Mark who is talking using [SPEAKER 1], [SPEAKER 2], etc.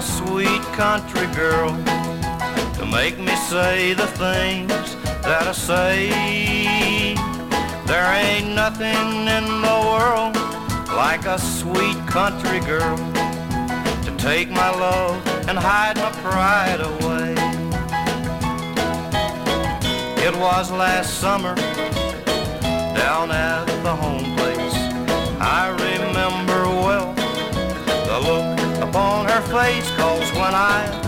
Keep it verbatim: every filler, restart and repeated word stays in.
[SPEAKER 1] sweet country girl to make me say the things that I say. There ain't nothing in the world like a sweet country girl to take my love and hide my pride away. It was last summer down at the home place. I remember well the look upon her face, 'cause when I